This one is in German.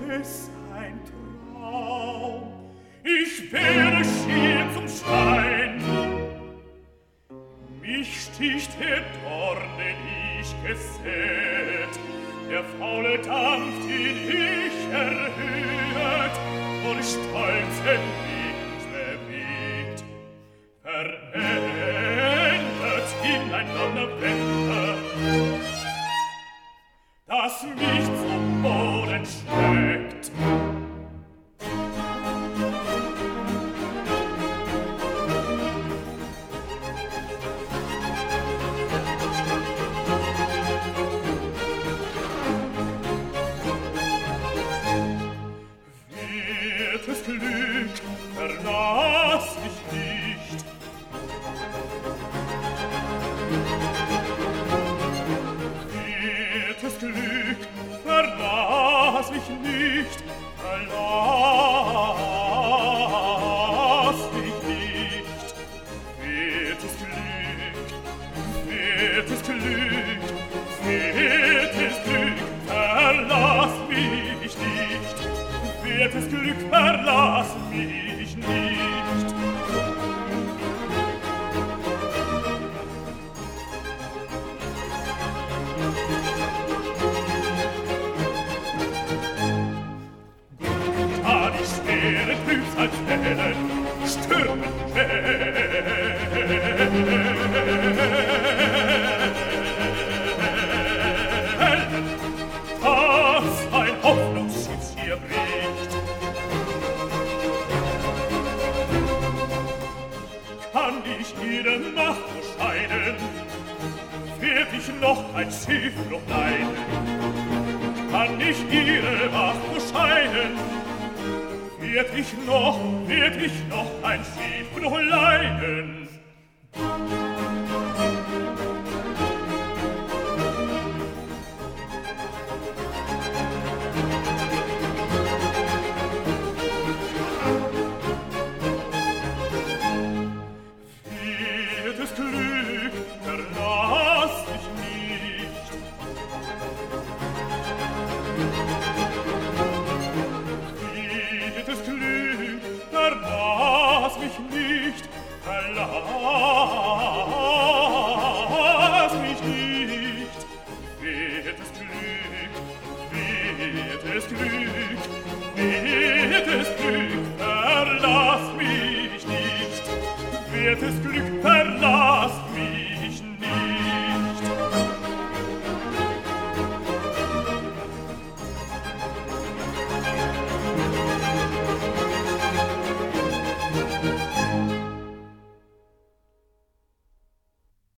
es ein Traum. Ich werde schier zum Stein. Mich sticht der Dorn, den ich gesät. Der faule Dampf, den ich erhöht, vor stolzen Wind bewegt, verändert in ein Donnerwetter, das mich zum Boden schlägt. Wertes Glück, verlass mich nicht. Wertes Glück, verlass mich nicht. Verlass mich nicht. Wertes Glück, wertes Glück, wertes Glück, verlass mich nicht. Wertes Glück, verlass mich nicht. Da die schwere Trübsalswellen stürmen Wellen, dass ein Hoffnungsschiff hier bricht. Kann ich ihre Macht bescheiden, werd ich noch ein Schiff noch leiden. Kann ich ihre Macht bescheiden, werd ich noch ein Schiff noch leiden. Wertes Glück, verlass mich nicht. Wertes Glück, verlass mich nicht. Verlass mich nicht. Wertes Glück, wertes Glück, wertes Glück, verlass mich nicht. Wertes Glück,